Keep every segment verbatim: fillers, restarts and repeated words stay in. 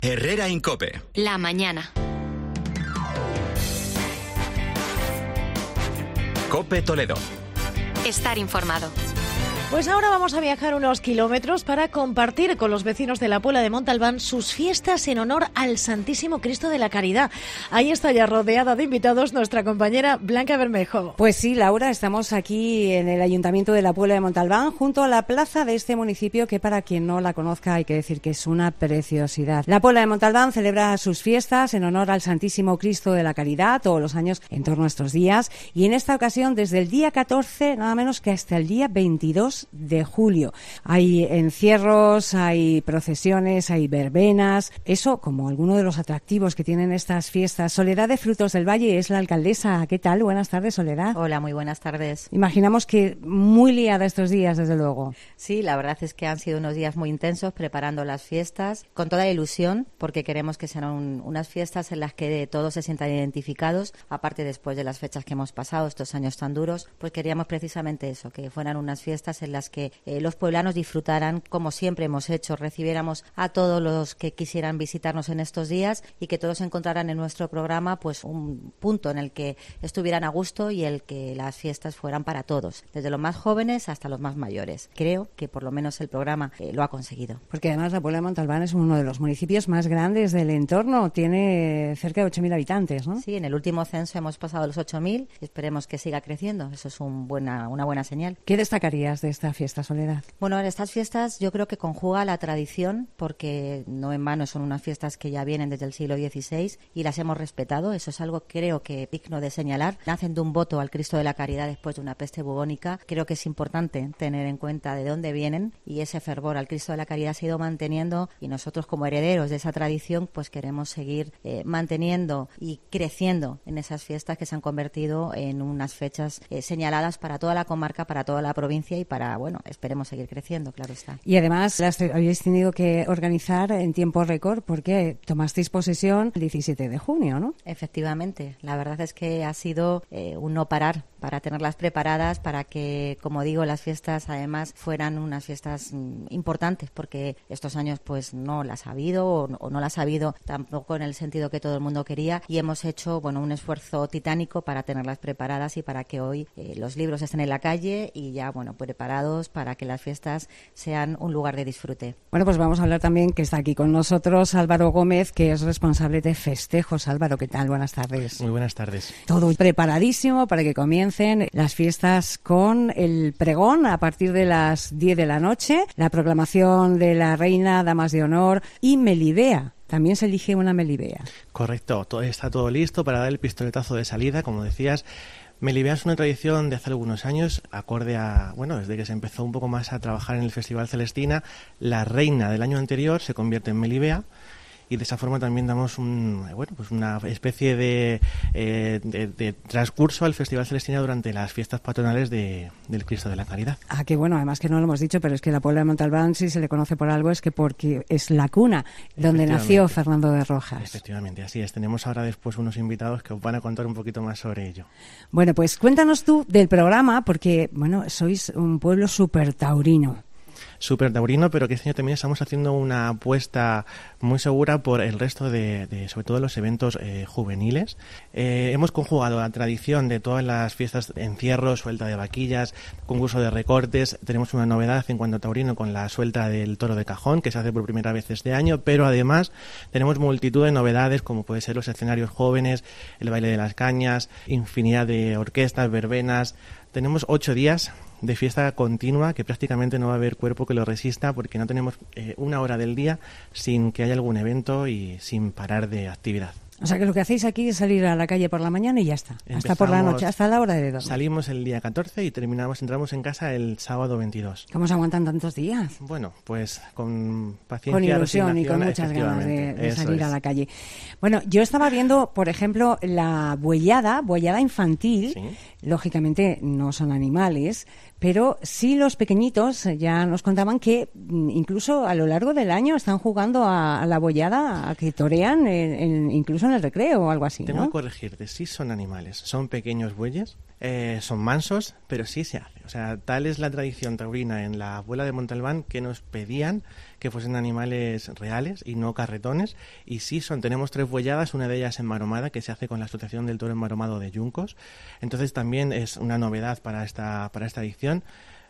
Herrera en COPE. La mañana. COPE Toledo. Estar informado. Pues ahora vamos a viajar unos kilómetros para compartir con los vecinos de la Puebla de Montalbán sus fiestas en honor al Santísimo Cristo de la Caridad. Ahí está ya rodeada de invitados nuestra compañera Blanca Bermejo. Pues sí, Laura, estamos aquí en el Ayuntamiento de la Puebla de Montalbán, junto a la plaza de este municipio, que para quien no la conozca hay que decir que es una preciosidad. La Puebla de Montalbán celebra sus fiestas en honor al Santísimo Cristo de la Caridad todos los años en torno a estos días, y en esta ocasión desde el día catorce, nada menos que hasta el día veintidós de julio. Hay encierros, hay procesiones, hay verbenas, eso como alguno de los atractivos que tienen estas fiestas. Soledad de Frutos del Valle es la alcaldesa. ¿Qué tal? Buenas tardes, Soledad. Hola, muy buenas tardes. Imaginamos que muy liada estos días, desde luego. Sí, la verdad es que han sido unos días muy intensos preparando las fiestas, con toda ilusión, porque queremos que sean un, unas fiestas en las que todos se sientan identificados, aparte después de las fechas que hemos pasado, estos años tan duros, pues queríamos precisamente eso, que fueran unas fiestas en las que eh, los pueblanos disfrutaran, como siempre hemos hecho, recibiéramos a todos los que quisieran visitarnos en estos días y que todos encontraran en nuestro programa pues un punto en el que estuvieran a gusto y el que las fiestas fueran para todos, desde los más jóvenes hasta los más mayores. Creo que por lo menos el programa eh, lo ha conseguido. Porque además la Puebla de Montalbán es uno de los municipios más grandes del entorno, tiene cerca de ocho mil habitantes, ¿no? Sí, en el último censo hemos pasado los ocho mil y esperemos que siga creciendo. Eso es un buena, una buena señal. ¿Qué destacarías de esta fiesta, Soledad? Bueno, en estas fiestas yo creo que conjuga la tradición, porque no en vano son unas fiestas que ya vienen desde el siglo dieciséis y las hemos respetado. Eso es algo creo que digno de señalar. Nacen de un voto al Cristo de la Caridad después de una peste bubónica. Creo que es importante tener en cuenta de dónde vienen, y ese fervor al Cristo de la Caridad se ha ido manteniendo, y nosotros como herederos de esa tradición pues queremos seguir eh, manteniendo y creciendo en esas fiestas que se han convertido en unas fechas eh, señaladas para toda la comarca, para toda la provincia y para, bueno, esperemos seguir creciendo, claro está. Y además las habéis tenido que organizar en tiempo récord porque tomasteis posesión el diecisiete de junio, ¿no? Efectivamente, la verdad es que ha sido eh, un no parar para tenerlas preparadas, para que, como digo, las fiestas además fueran unas fiestas mm, importantes, porque estos años pues no las ha habido o no, o no las ha habido tampoco en el sentido que todo el mundo quería, y hemos hecho bueno un esfuerzo titánico para tenerlas preparadas y para que hoy eh, los libros estén en la calle y ya bueno preparados para que las fiestas sean un lugar de disfrute. Bueno, pues vamos a hablar también, que está aquí con nosotros Álvaro Gómez, que es responsable de festejos. Álvaro, ¿qué tal? Buenas tardes. Muy buenas tardes. Todo preparadísimo para que comiencen las fiestas con el pregón a partir de las diez de la noche, la proclamación de la reina, damas de honor y Melibea. También se elige una Melibea. Correcto, todo, está todo listo para dar el pistoletazo de salida, como decías. Melibea es una tradición de hace algunos años, acorde a, bueno, desde que se empezó un poco más a trabajar en el Festival Celestina, la reina del año anterior se convierte en Melibea, y de esa forma también damos un, bueno, pues una especie de, eh, de, de transcurso al Festival Celestina durante las fiestas patronales de, del Cristo de la Caridad. Ah, qué bueno, además que no lo hemos dicho, pero es que la Puebla de Montalbán, si se le conoce por algo, es que porque es la cuna donde nació Fernando de Rojas. Efectivamente, así es. Tenemos ahora después unos invitados que os van a contar un poquito más sobre ello. Bueno, pues cuéntanos tú del programa, porque, bueno, sois un pueblo súper taurino. Súper taurino, pero que este año también estamos haciendo una apuesta muy segura por el resto de, de sobre todo los eventos eh, juveniles. Eh, hemos conjugado la tradición de todas las fiestas, encierros, suelta de vaquillas, concurso de recortes. Tenemos una novedad en cuanto a taurino con la suelta del toro de cajón, que se hace por primera vez este año, pero además tenemos multitud de novedades, como puede ser los escenarios jóvenes, el baile de las cañas, infinidad de orquestas, verbenas. Tenemos ocho días de fiesta continua que prácticamente no va a haber cuerpo que lo resista, porque no tenemos eh, una hora del día sin que haya algún evento y sin parar de actividad. O sea que lo que hacéis aquí es salir a la calle por la mañana y ya está. Empezamos, hasta por la noche, hasta la hora de dormir. Salimos el día catorce y terminamos, entramos en casa el sábado veintidós. ¿Cómo se aguantan tantos días? Bueno, pues con paciencia, con ilusión y con muchas ganas de, de salir es. a la calle. Bueno, yo estaba viendo, por ejemplo, la bueyada, bueyada infantil. ¿Sí? Lógicamente no son animales, pero sí los pequeñitos ya nos contaban que incluso a lo largo del año están jugando a, a la boyada, a que torean en, en, incluso en el recreo o algo así, Tengo ¿no? que corregirte, sí son animales, son pequeños bueyes eh, son mansos, pero sí se hace. O sea, tal es la tradición taurina en la Puebla de Montalbán que nos pedían que fuesen animales reales y no carretones. Y sí, son, tenemos tres buelladas, una de ellas enmaromada, que se hace con la Asociación del Toro Enmaromado de Yuncos. Entonces también es una novedad para esta, para esta edición.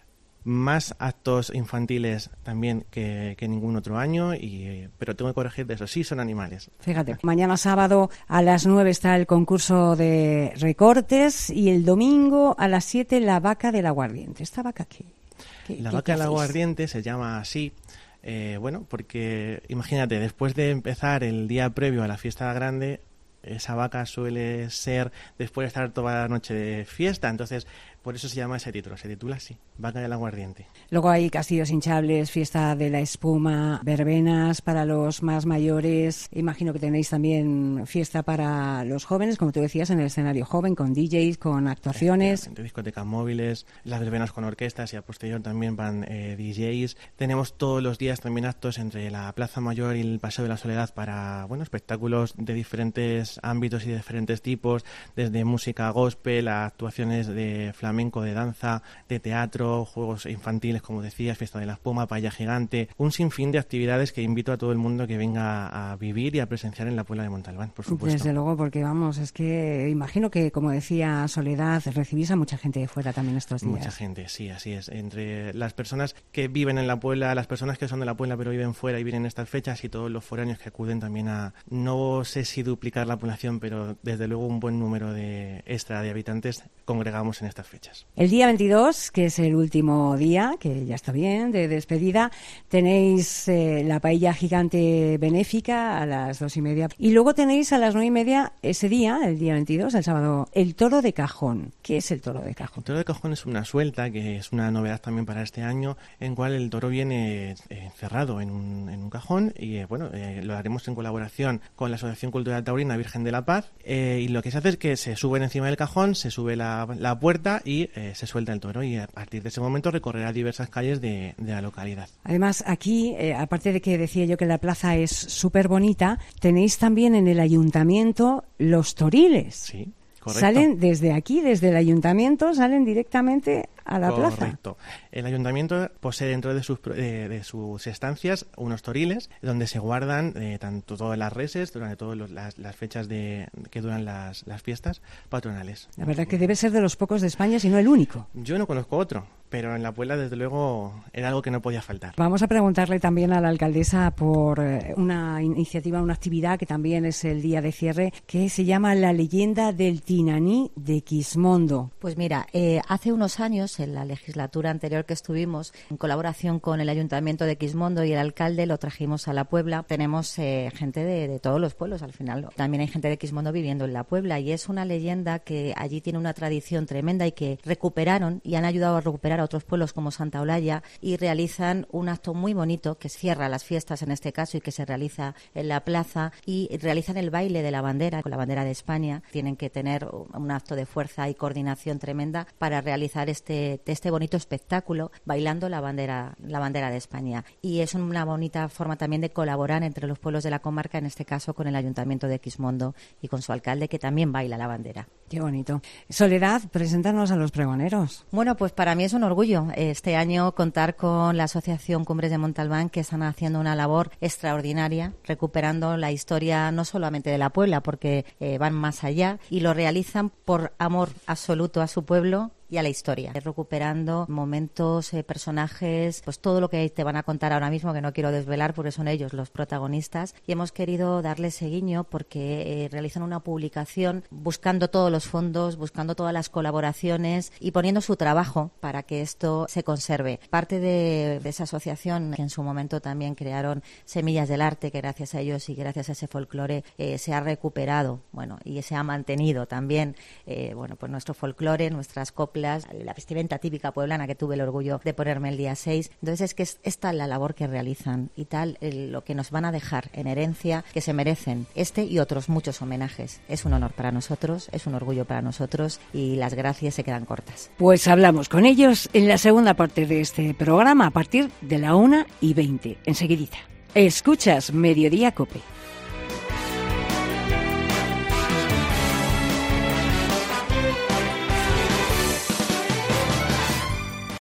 Más actos infantiles también que, que ningún otro año, y, pero tengo que corregir de eso, sí son animales. Fíjate, mañana sábado a las nueve está el concurso de recortes y el domingo a las siete la vaca del aguardiente. ¿Esta vaca qué? ¿Qué la qué, vaca qué del hacéis? aguardiente se llama así, eh, bueno, porque imagínate, después de empezar el día previo a la fiesta grande, esa vaca suele ser después de estar toda la noche de fiesta, entonces por eso se llama ese título, se titula así, Vaca del Aguardiente. Luego hay castillos hinchables, fiesta de la espuma, verbenas para los más mayores. Imagino que tenéis también fiesta para los jóvenes, como tú decías, en el escenario joven, con D Js, con actuaciones. Discotecas móviles, las verbenas con orquestas y a posterior también van eh, D Js. Tenemos todos los días también actos entre la Plaza Mayor y el Paseo de la Soledad para, bueno, espectáculos de diferentes ámbitos y de diferentes tipos, desde música gospel a actuaciones de flamenco, de danza, de teatro, juegos infantiles, como decías, fiesta de la espuma, paella gigante, un sinfín de actividades que invito a todo el mundo que venga a vivir y a presenciar en la Puebla de Montalbán, por supuesto. Desde luego, porque vamos, es que imagino que, como decía Soledad, recibís a mucha gente de fuera también estos días. Mucha gente, sí, así es. Entre las personas que viven en la Puebla, las personas que son de la Puebla pero viven fuera y vienen estas fechas, y todos los foráneos que acuden también a, no sé si duplicar la población, pero desde luego un buen número de extra de habitantes congregamos en estas fechas. El día veintidós, que es el último día, que ya está bien, de despedida, tenéis eh, la paella gigante benéfica a las dos y media. Y luego tenéis a las nueve y media ese día, el día veintidós, el sábado, el toro de cajón. ¿Qué es el toro de cajón? El toro de cajón es una suelta, que es una novedad también para este año, en cual el toro viene eh, encerrado en un, en un cajón y eh, bueno, eh, lo haremos en colaboración con la Asociación Cultural Taurina Virgen de la Paz, eh, y lo que se hace es que se suben encima del cajón, se sube la, la puerta y eh, se suelta el toro, y a partir de ese momento recorrerá diversas calles de, de la localidad. Además, aquí, eh, aparte de que decía yo que la plaza es súper bonita, tenéis también en el ayuntamiento los toriles. Sí, correcto. Salen desde aquí, desde el ayuntamiento, salen directamente a la Correcto. plaza. Correcto. El ayuntamiento posee dentro de sus, eh, de sus estancias unos toriles donde se guardan eh, tanto todas las reses durante todas las, las fechas de, que duran las, las fiestas patronales. La verdad que debe ser de los pocos de España, si no el único. Yo no conozco otro, pero en la Puebla desde luego era algo que no podía faltar. Vamos a preguntarle también a la alcaldesa por eh, una iniciativa, una actividad que también es el día de cierre, que se llama La leyenda del Tinaní de Quismondo. Pues mira, eh, hace unos años, en la legislatura anterior que estuvimos, en colaboración con el Ayuntamiento de Quismondo y el alcalde, lo trajimos a la Puebla. Tenemos eh, gente de, de todos los pueblos, al final. También hay gente de Quismondo viviendo en la Puebla, y es una leyenda que allí tiene una tradición tremenda y que recuperaron y han ayudado a recuperar a otros pueblos como Santa Olalla, y realizan un acto muy bonito que cierra las fiestas en este caso y que se realiza en la plaza, y realizan el baile de la bandera con la bandera de España. Tienen que tener un acto de fuerza y coordinación tremenda para realizar este este bonito espectáculo bailando la bandera la bandera de España, y es una bonita forma también de colaborar entre los pueblos de la comarca, en este caso con el Ayuntamiento de Quismondo y con su alcalde, que también baila la bandera. Qué bonito. Soledad, preséntanos a los pregoneros. Bueno, pues para mí es un orgullo este año contar con la Asociación Cumbres de Montalbán, que están haciendo una labor extraordinaria, recuperando la historia no solamente de la Puebla, porque eh, van más allá, y lo realizan por amor absoluto a su pueblo y a la historia, recuperando momentos, eh, personajes, pues todo lo que te van a contar ahora mismo, que no quiero desvelar porque son ellos los protagonistas, y hemos querido darles seguiño porque eh, realizan una publicación buscando todos los fondos, buscando todas las colaboraciones y poniendo su trabajo para que esto se conserve. Parte de, de esa asociación, que en su momento también crearon Semillas del Arte, que gracias a ellos y gracias a ese folclore eh, se ha recuperado, bueno, y se ha mantenido también, eh, bueno, pues nuestro folclore, nuestras coplas, la vestimenta típica pueblana, que tuve el orgullo de ponerme el día seis. Entonces es que es esta la labor que realizan y tal, el, lo que nos van a dejar en herencia, que se merecen este y otros muchos homenajes. Es un honor para nosotros, es un orgullo para nosotros, y las gracias se quedan cortas. Pues hablamos con ellos en la segunda parte de este programa a partir de la una y veinte, enseguidita. Escuchas Mediodía Cope.